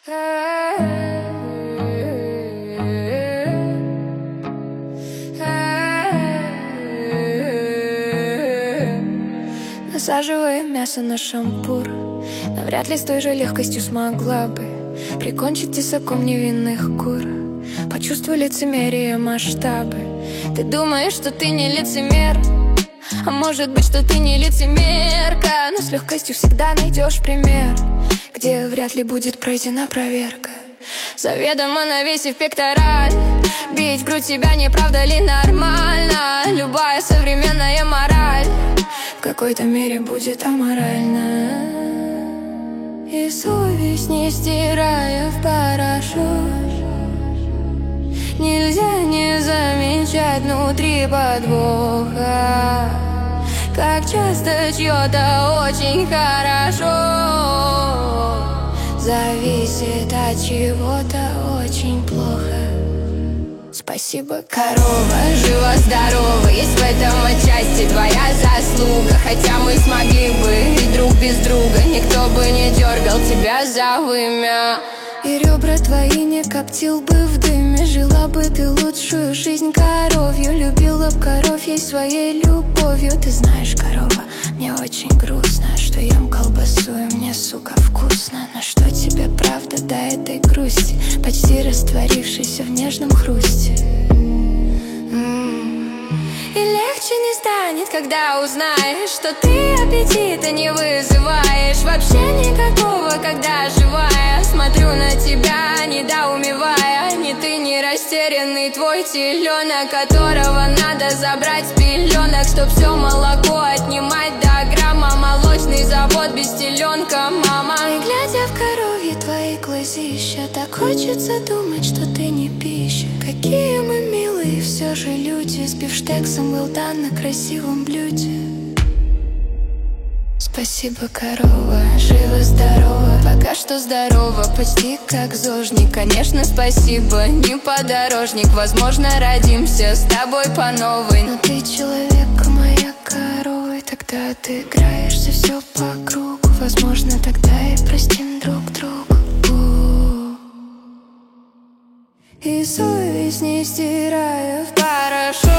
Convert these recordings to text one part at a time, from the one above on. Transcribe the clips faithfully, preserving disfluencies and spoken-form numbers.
Насаживая мясо на шампур, навряд ли с той же легкостью смогла бы прикончить тесаком невинных кур. Почувствуй лицемерие масштабы. Ты думаешь, что ты не лицемер, а может быть, что ты не лицемерка, но с легкостью всегда найдешь пример, где вряд ли будет пройдена проверка. Заведомо навесив пектораль, бить в грудь себя не правда ли нормально? Любая современная мораль в какой-то мере будет аморальна. И совесть не стирая в порошок, нельзя не замечать внутри подвоха. Как часто чьё-то очень хорошо зависит от чего-то очень плохо. Спасибо, корова, жива-здорова, есть в этом отчасти твоя заслуга. Хотя мы смогли бы и друг без друга, никто бы не дергал тебя за вымя. И ребра твои не коптил бы в дыме, жила бы ты лучшую жизнь коровью. Любила б коровьей своей любовью. Ты знаешь, корова, мне очень грустно, что ем колбасу и мне, сука, вкусно. Но что тебе правда до этой грусти, почти растворившейся в нежном хрусте? И легче не станет, когда узнаешь, что ты аппетита не вызываешь вообще никакого, когда живая. Смотрю на тебя, недоумевая, ни ты, ни растерянный твой теленок, которого надо забрать с пеленок, чтоб все молоко отнимать до грамма. Молочный завод без теленка, мама. И глядя в коровьи твои глазища, так хочется думать, что ты не пища. Какие мы милые все же люди, с бифштексом был дан на красивом блюде. Спасибо, корова, жива-здорова, пока что здорова, почти как зожник. Конечно, спасибо, не подорожник, возможно, родимся с тобой по новой. Но ты человек, а моя корова, и тогда отыграешься все по кругу. Возможно, тогда и простим друг другу. И совесть не стирая в порошок,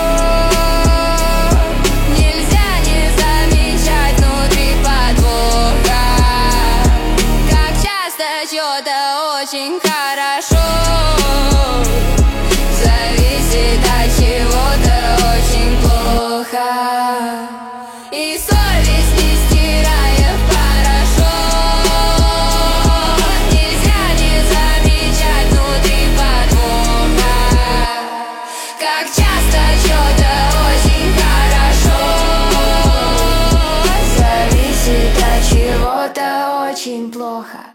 нельзя не замечать внутри подвоха. Как часто чьё-то очень хорошо зависит от чего-то очень плохо. И совесть не стирая в порошок, нельзя не замечать внутри подвоха. Как часто чьё-то очень хорошо зависит от чего-то очень плохо.